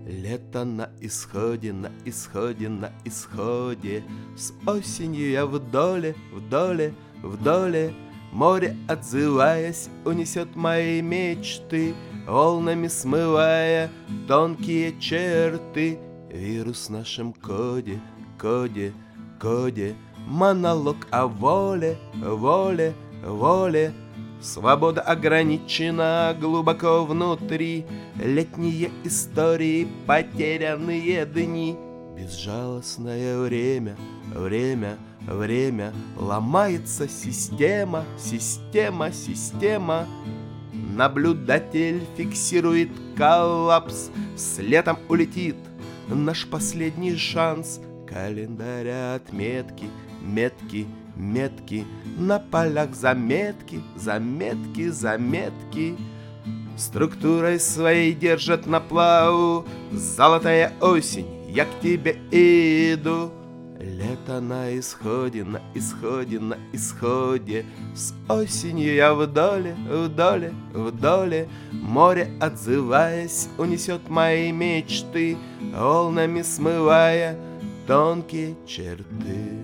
Лето на исходе, на исходе, на исходе. С осенью я в доле, в доле, в доле. Море, отзываясь, унесет мои мечты, волнами смывая тонкие черты. Вирус в нашем коде, коде, коде. Монолог о воле, воле, воле. Свобода ограничена глубоко внутри. Летние истории, потерянные дни. Безжалостное время, время, время. Ломается система, система, система. Наблюдатель фиксирует коллапс. С летом улетит наш последний шанс. Календаря отметки, метки, метки. На полях заметки, заметки, заметки. Структурой своей держат на плаву. Золотая осень, я к тебе иду. Лето на исходе, на исходе, на исходе. С осенью я в доле, в доле, в доле. Море, отзываясь, унесет мои мечты, волнами смывая тонкие черты.